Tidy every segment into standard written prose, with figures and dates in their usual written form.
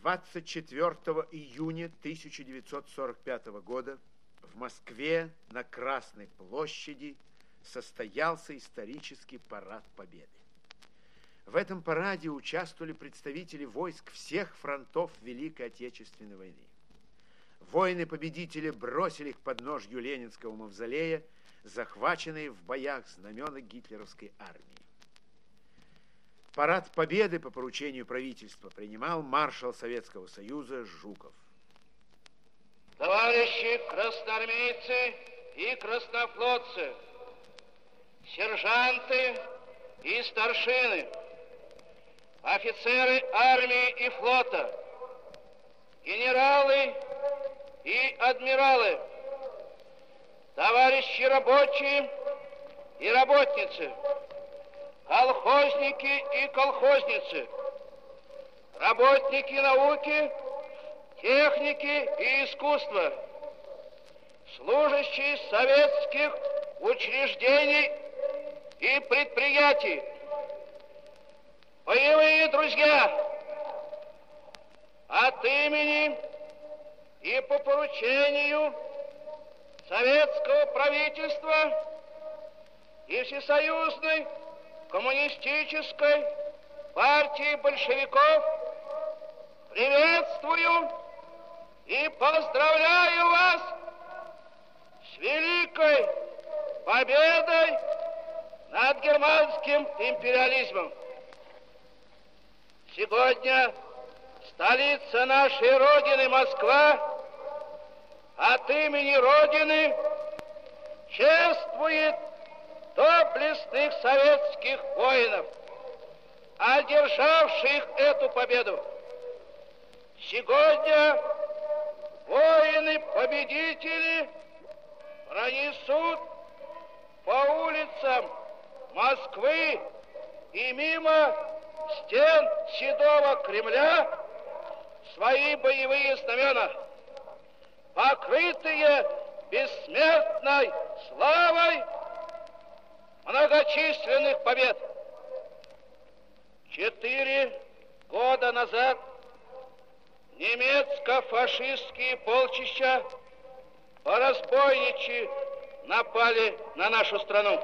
24 июня 1945 года в Москве на Красной площади состоялся исторический парад Победы. В этом параде участвовали представители войск всех фронтов Великой Отечественной войны. Воины-победители бросили к подножью Ленинского мавзолея захваченные в боях знамена гитлеровской армии. Парад Победы по поручению правительства принимал маршал Советского Союза Жуков. Товарищи красноармейцы и краснофлотцы, сержанты и старшины, офицеры армии и флота, генералы и адмиралы, товарищи рабочие и работницы, колхозники и колхозницы, работники науки, техники и искусства, служащие советских учреждений и предприятий, боевые друзья, от имени и по поручению советского правительства и Всесоюзной коммунистической партии большевиков приветствую и поздравляю вас с великой победой над германским империализмом. Сегодня столица нашей Родины, Москва, от имени Родины чествует доблестных советских воинов, одержавших эту победу. Сегодня воины-победители пронесут по улицам Москвы и мимо стен Седого Кремля свои боевые знамена, покрытые бессмертной славой многочисленных побед. 4 года назад немецко-фашистские полчища по-разбойничьи напали на нашу страну.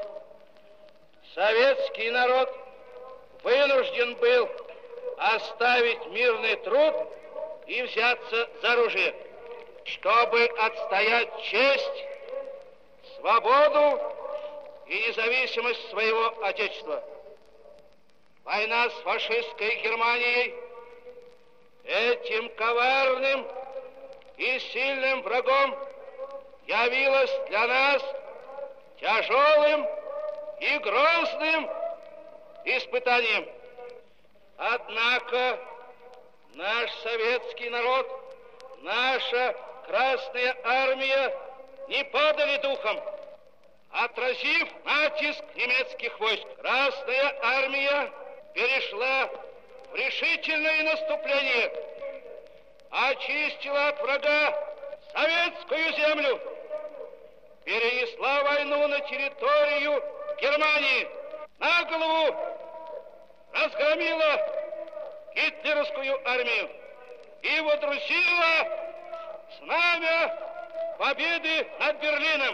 Советский народ вынужден был оставить мирный труд и взяться за оружие, чтобы отстоять честь, свободу и независимость своего Отечества. Война с фашистской Германией, этим коварным и сильным врагом, явилась для нас тяжелым и грозным испытанием. Однако наш советский народ, наша Красная Армия не падали духом. Отразив натиск немецких войск, Красная Армия перешла в решительное наступление, очистила от врага советскую землю, перенесла войну на территорию Германии, на голову разгромила гитлеровскую армию и водрузила знамя победы над Берлином.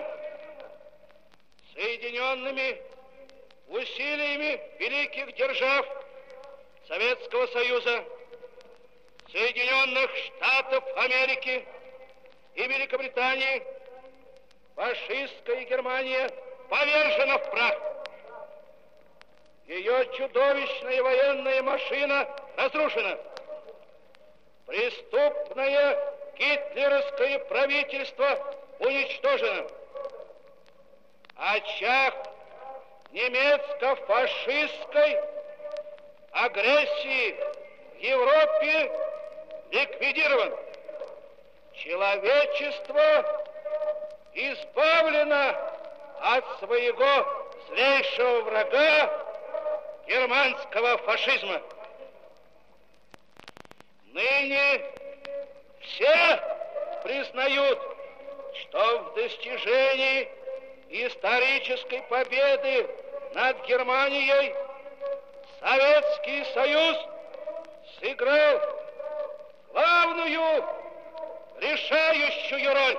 Соединенными усилиями великих держав Советского Союза, Соединенных Штатов Америки и Великобритании, фашистская Германия повержена в прах. Ее чудовищная военная машина разрушена. Преступное гитлеровское правительство уничтожено. Очаг немецко-фашистской агрессии в Европе ликвидирован. Человечество избавлено от своего злейшего врага, германского фашизма. Ныне все признают, что в достижении исторической победы над Германией Советский Союз сыграл главную, решающую роль.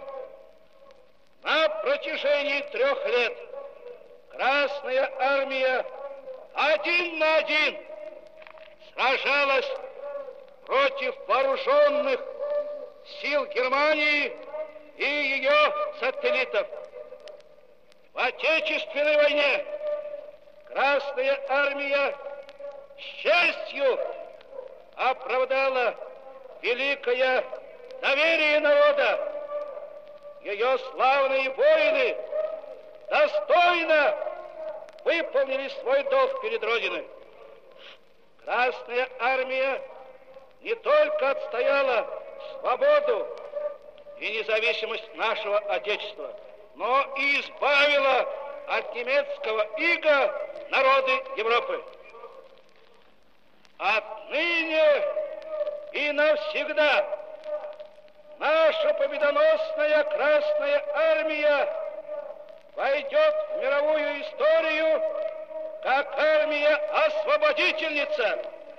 На протяжении 3 лет Красная Армия 1 на 1 сражалась против вооруженных сил Германии и ее сателлитов. В Отечественной войне Красная Армия с честью оправдала великое доверие народа. Ее славные воины достойно выполнили свой долг перед Родиной. Красная Армия не только отстояла свободу и независимость нашего Отечества, но и избавила от немецкого ига народы Европы. Отныне и навсегда наша победоносная Красная Армия войдет в мировую историю как армия-освободительница,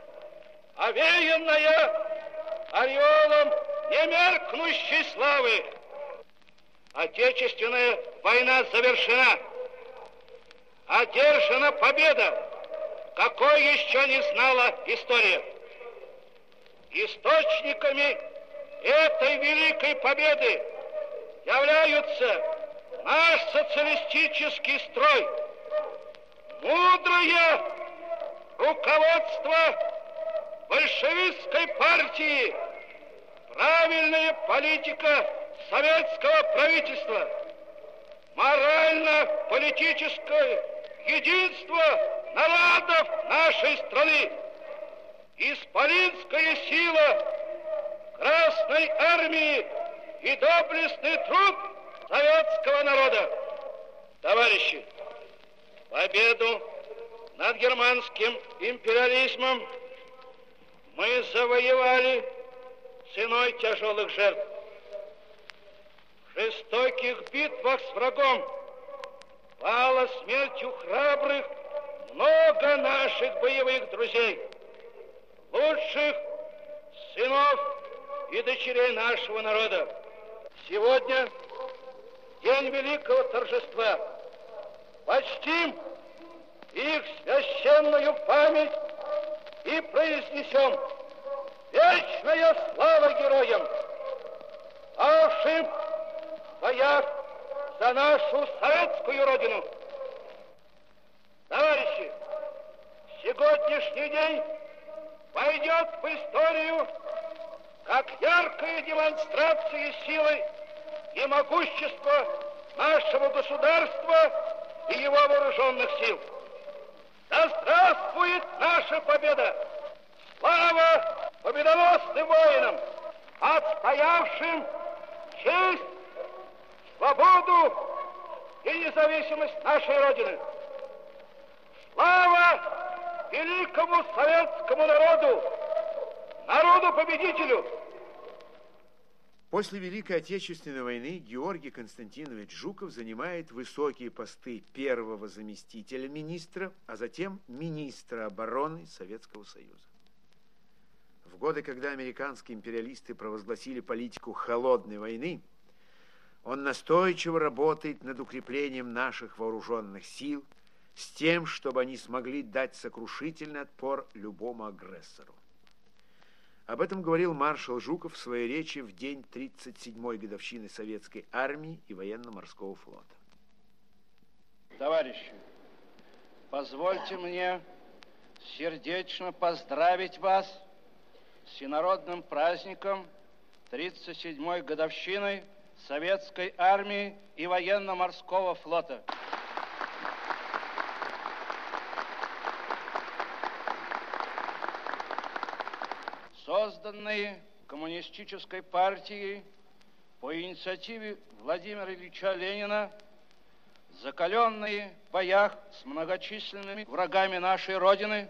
овеянная ореолом немеркнущей славы. Отечественная война завершена. Одержана победа, какой еще не знала история. Источниками этой великой победы являются наш социалистический строй, мудрое руководство большевистской партии, правильная политика советского правительства, морально-политическое единство народов нашей страны, исполинская сила Красной Армии и доблестный труд советского народа. Товарищи, победу над германским империализмом мы завоевали ценой тяжелых жертв. В жестоких битвах с врагом пало смертью храбрых много наших боевых друзей, лучших сынов и дочерей нашего народа. Сегодня, день великого торжества, почтим их священную память и произнесем вечная слава героям, павшим в боях за нашу советскую родину. Товарищи, сегодняшний день войдет в историю как яркая демонстрация силы и могущества нашего государства и его вооруженных сил. Да здравствует наша победа! Слава победоносным воинам, отстоявшим честь, свободу и независимость нашей Родины! Слава великому советскому народу, народу-победителю! После Великой Отечественной войны Георгий Константинович Жуков занимает высокие посты первого заместителя министра, а затем министра обороны Советского Союза. В годы, когда американские империалисты провозгласили политику холодной войны, он настойчиво работает над укреплением наших вооруженных сил с тем, чтобы они смогли дать сокрушительный отпор любому агрессору. Об этом говорил маршал Жуков в своей речи в день 37-й годовщины Советской Армии и Военно-Морского флота. Товарищи, позвольте мне сердечно поздравить вас с всенародным праздником 37-й годовщиной Советской Армии и Военно-Морского флота. Созданные коммунистической партией по инициативе Владимира Ильича Ленина, закаленные в боях с многочисленными врагами нашей Родины,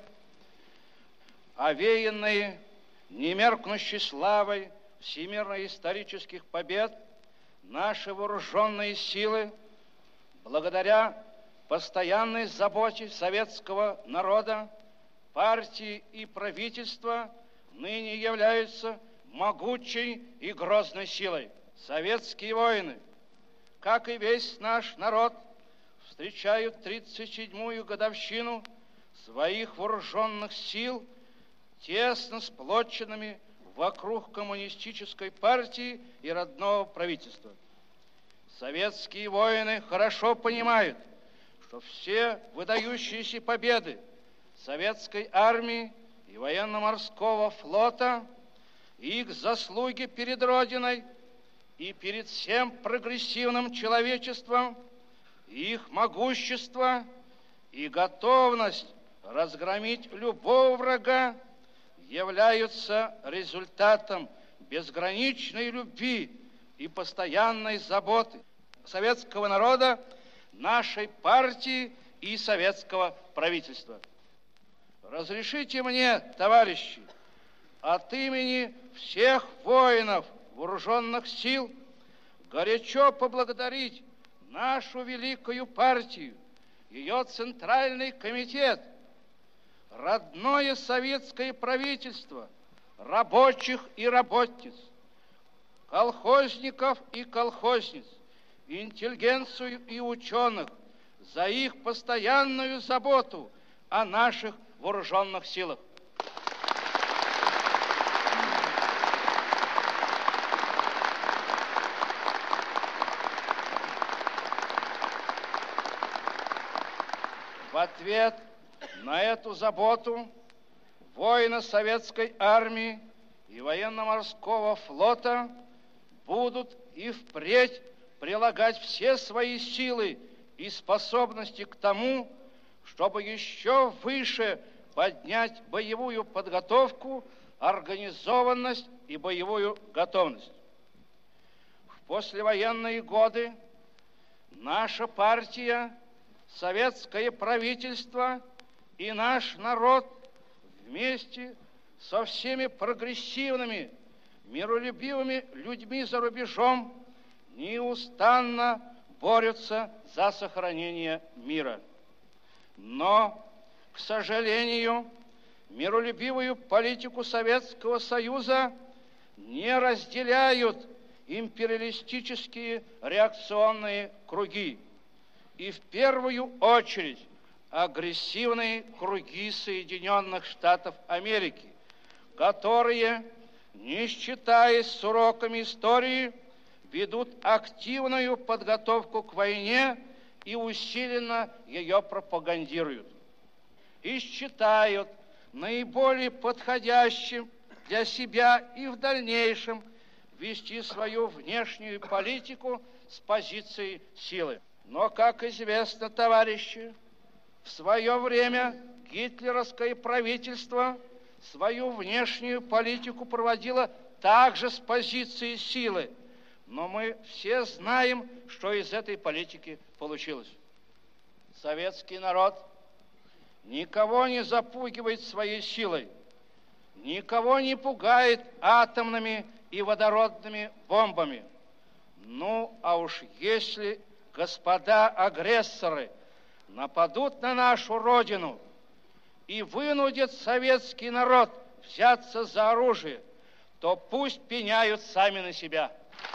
овеянные немеркнущей славой всемирно-исторических побед, наши вооруженные силы, благодаря постоянной заботе советского народа, партии и правительства, ныне являются могучей и грозной силой. Советские воины, как и весь наш народ, встречают 37-ю годовщину своих вооруженных сил, тесно сплоченными вокруг коммунистической партии и родного правительства. Советские воины хорошо понимают, что все выдающиеся победы советской армии и военно-морского флота, их заслуги перед Родиной и перед всем прогрессивным человечеством, их могущество и готовность разгромить любого врага являются результатом безграничной любви и постоянной заботы советского народа, нашей партии и советского правительства. Разрешите мне, товарищи, от имени всех воинов вооруженных сил горячо поблагодарить нашу великую партию, ее Центральный комитет, родное советское правительство, рабочих и работниц, колхозников и колхозниц, интеллигенцию и ученых за их постоянную заботу о наших вооруженных силах. В ответ на эту заботу воины советской армии и военно-морского флота будут и впредь прилагать все свои силы и способности к тому, чтобы еще выше поднять боевую подготовку, организованность и боевую готовность. В послевоенные годы наша партия, советское правительство и наш народ вместе со всеми прогрессивными, миролюбивыми людьми за рубежом неустанно борются за сохранение мира. Но, к сожалению, миролюбивую политику Советского Союза не разделяют империалистические реакционные круги. И в первую очередь агрессивные круги Соединенных Штатов Америки, которые, не считаясь с уроками истории, ведут активную подготовку к войне и усиленно ее пропагандируют. И считают наиболее подходящим для себя и в дальнейшем вести свою внешнюю политику с позиции силы. Но, как известно, товарищи, в свое время гитлеровское правительство свою внешнюю политику проводило также с позиции силы. Но мы все знаем, что из этой политики получилось. Советский народ никого не запугивает своей силой, никого не пугает атомными и водородными бомбами. Ну, а уж если господа агрессоры нападут на нашу Родину и вынудят советский народ взяться за оружие, то пусть пеняют сами на себя.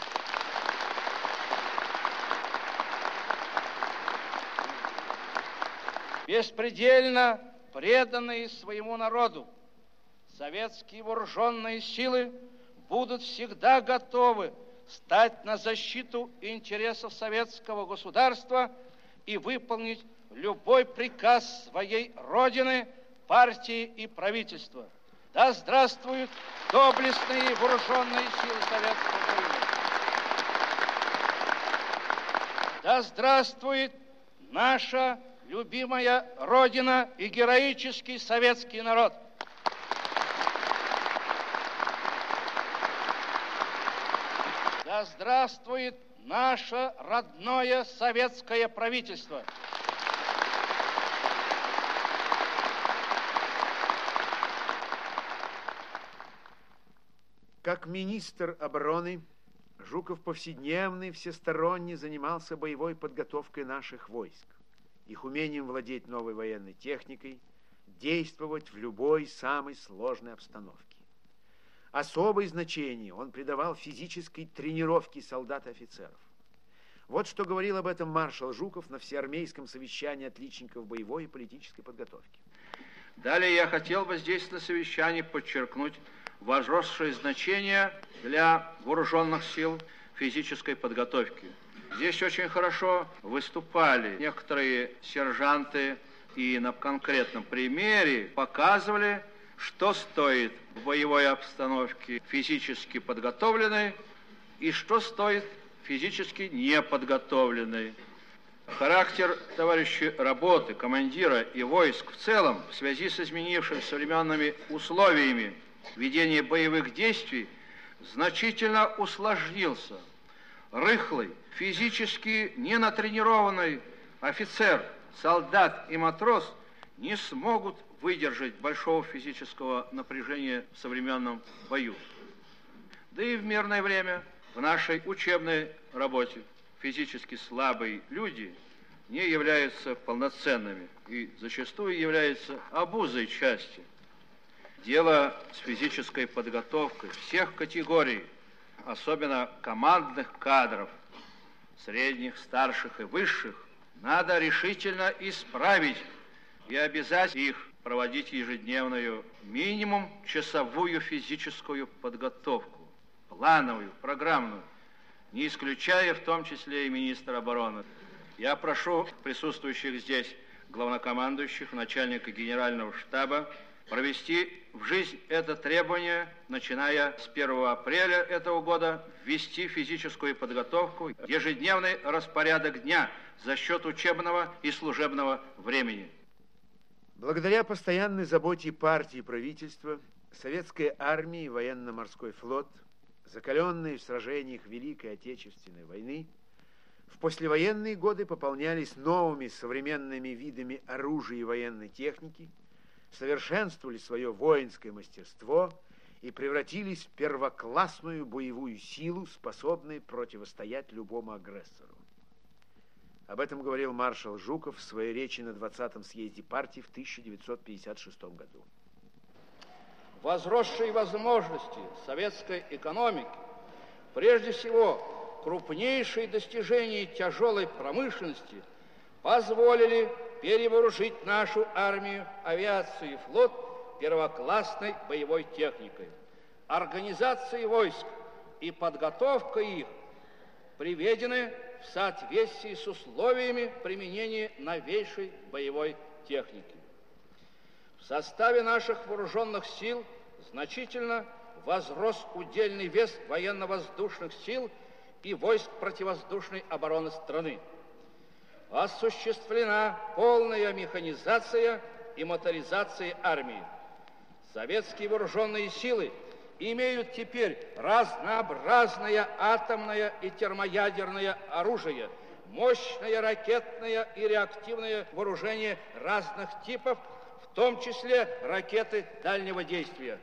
Беспредельно преданные своему народу, советские вооруженные силы будут всегда готовы стать на защиту интересов советского государства и выполнить любой приказ своей Родины, партии и правительства. Да здравствуют доблестные вооруженные силы Советского Союза! Да здравствует наша любимая Родина и героический советский народ! Да здравствует наше родное советское правительство! Как министр обороны, Жуков повседневно и всесторонне занимался боевой подготовкой наших войск, их умением владеть новой военной техникой, действовать в любой самой сложной обстановке. Особое значение он придавал физической тренировке солдат и офицеров. Вот что говорил об этом маршал Жуков на всеармейском совещании отличников боевой и политической подготовки. Далее я хотел бы здесь на совещании подчеркнуть возросшее значение для вооруженных сил физической подготовки. Здесь очень хорошо выступали некоторые сержанты и на конкретном примере показывали, что стоит в боевой обстановке физически подготовленной и что стоит физически неподготовленной. Характер, товарищи, работы командира и войск в целом в связи с изменившимися современными условиями ведения боевых действий значительно усложнился. Рыхлый, физически ненатренированный офицер, солдат и матрос не смогут выдержать большого физического напряжения в современном бою. Да и в мирное время в нашей учебной работе физически слабые люди не являются полноценными и зачастую являются обузой части. Дело с физической подготовкой всех категорий, особенно командных кадров, средних, старших и высших, надо решительно исправить и обязать их проводить ежедневную минимум часовую физическую подготовку, плановую, программную, не исключая в том числе и министра обороны. Я прошу присутствующих здесь главнокомандующих, начальника генерального штаба провести в жизнь это требование, начиная с 1 апреля этого года, ввести физическую подготовку, ежедневный распорядок дня за счет учебного и служебного времени. Благодаря постоянной заботе партии и правительства, советская армия и военно-морской флот, закаленные в сражениях Великой Отечественной войны, в послевоенные годы пополнялись новыми современными видами оружия и военной техники, совершенствовали свое воинское мастерство и превратились в первоклассную боевую силу, способную противостоять любому агрессору. Об этом говорил маршал Жуков в своей речи на 20-м съезде партии в 1956 году. Возросшие возможности советской экономики, прежде всего крупнейшие достижения тяжелой промышленности, позволили перевооружить нашу армию, авиацию и флот первоклассной боевой техникой. Организация войск и подготовка их приведены в соответствии с условиями применения новейшей боевой техники. В составе наших вооруженных сил значительно возрос удельный вес военно-воздушных сил и войск противовоздушной обороны страны. Осуществлена полная механизация и моторизация армии. Советские вооруженные силы имеют теперь разнообразное атомное и термоядерное оружие, мощное ракетное и реактивное вооружение разных типов, в том числе ракеты дальнего действия.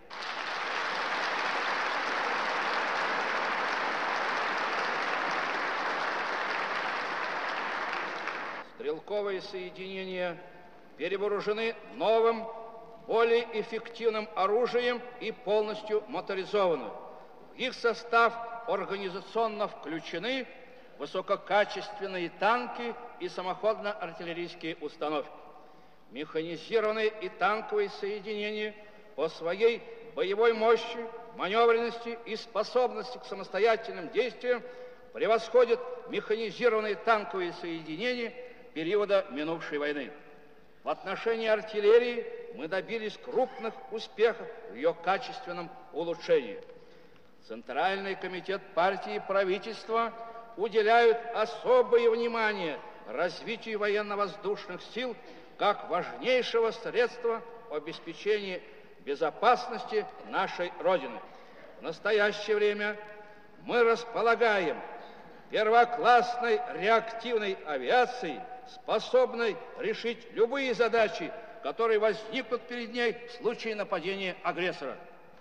Стрелковые соединения перевооружены новым, более эффективным оружием и полностью моторизованы. В их состав организационно включены высококачественные танки и самоходно-артиллерийские установки. Механизированные и танковые соединения по своей боевой мощи, маневренности и способности к самостоятельным действиям превосходят механизированные танковые соединения периода минувшей войны. В отношении артиллерии мы добились крупных успехов в ее качественном улучшении. Центральный комитет партии и правительства уделяют особое внимание развитию военно-воздушных сил как важнейшего средства обеспечения безопасности нашей Родины. В настоящее время мы располагаем первоклассной реактивной авиацией, способной решить любые задачи, которые возникнут перед ней в случае нападения агрессора.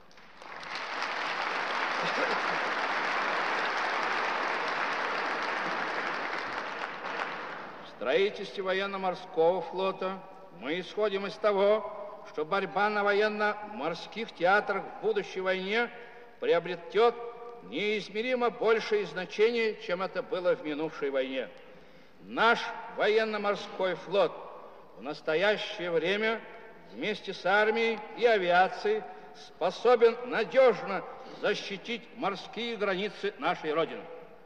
В строительстве военно-морского флота мы исходим из того, что борьба на военно-морских театрах в будущей войне приобретет неизмеримо большее значение, чем это было в минувшей войне. Наш военно-морской флот в настоящее время вместе с армией и авиацией способен надежно защитить морские границы нашей Родины.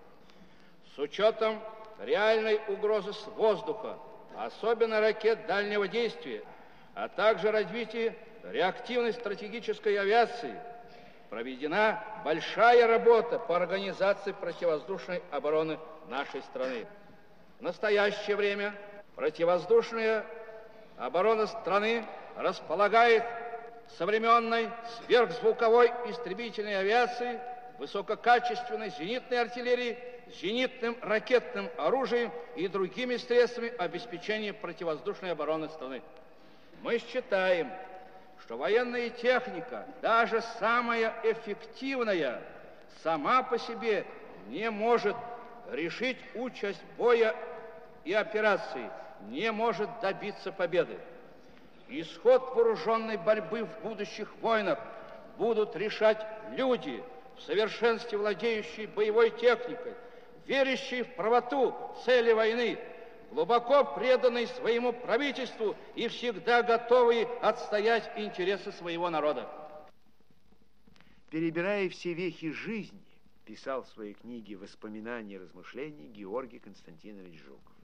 С учетом реальной угрозы с воздуха, особенно ракет дальнего действия, а также развития реактивной стратегической авиации, проведена большая работа по организации противовоздушной обороны нашей страны. В настоящее время противовоздушная оборона страны располагает современной сверхзвуковой истребительной авиацией, высококачественной зенитной артиллерией, зенитным ракетным оружием и другими средствами обеспечения противовоздушной обороны страны. Мы считаем, что военная техника, даже самая эффективная, сама по себе не может решить участь боя и операций, не может добиться победы. Исход вооруженной борьбы в будущих войнах будут решать люди, в совершенстве владеющие боевой техникой, верящие в правоту цели войны, глубоко преданные своему правительству и всегда готовые отстоять интересы своего народа. Перебирая все вехи жизни, писал в своей книге «Воспоминания и размышления» Георгий Константинович Жуков.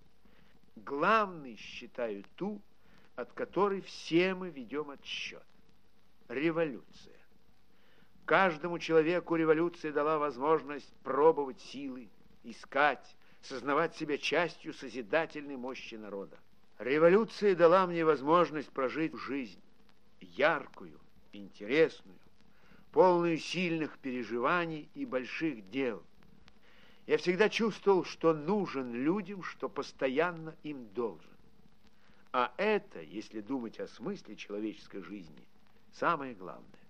Главной считаю ту, от которой все мы ведем отсчет. Революция. Каждому человеку революция дала возможность пробовать силы, искать, сознавать себя частью созидательной мощи народа. Революция дала мне возможность прожить жизнь яркую, интересную, полную сильных переживаний и больших дел. Я всегда чувствовал, что нужен людям, что постоянно им должен. А это, если думать о смысле человеческой жизни, самое главное.